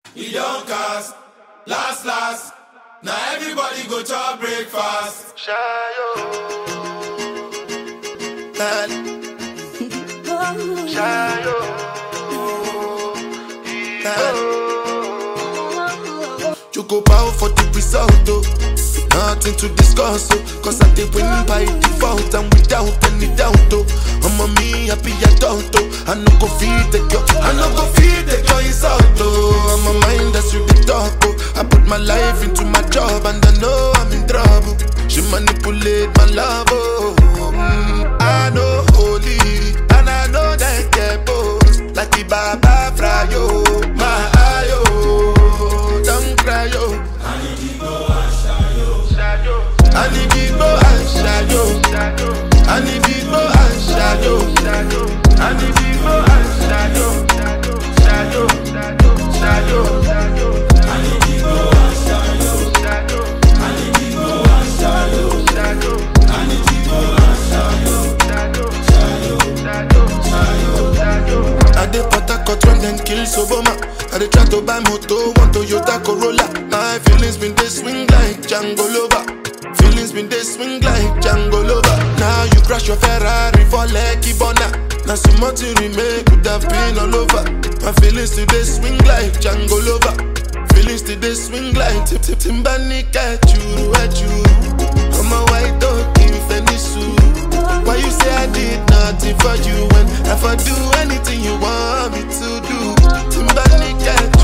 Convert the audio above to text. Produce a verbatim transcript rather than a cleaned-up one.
He don't cast, last last. Now everybody go to breakfast. Shayo. Shayo. You go bow for the result, oh. Nothing to discuss, oh. Cause I did win by default and without any doubt, oh. I'm a me happy adult, oh. I no go feed the girl, I no go feed the girl insult, oh. I'm a mind that's you the talk, oh. I put my life into my job and I know I'm in trouble. She manipulate my love, oh. Mm, I know holy and I know that get both. Like the Baba Frayo, my ayo. Don't cry, yo. I need to go and shayo. I need to go and shayo. I need to go and shayo. I need to go and shayo. Shayo, shayo. I need to go and shayo. I need to go and shayo. I need to go and shayo. Shayo, shayo. I dey put a cut when them kill Soboma. I dey try to buy moto, one Toyota Corolla. My feelings been they swing like Django Lover. Feelings been they swing like Django Lover. Now you crash your Ferrari for Lucky Bona. Now so much you remake could have been all over. My feelings today swing like Django Lover. Feelings today swing like Tip Tip Timbani at you, at you. I'm a white dog in Fenisu. Why you say I did nothing for you when if I do anything you want me to do? Timbani at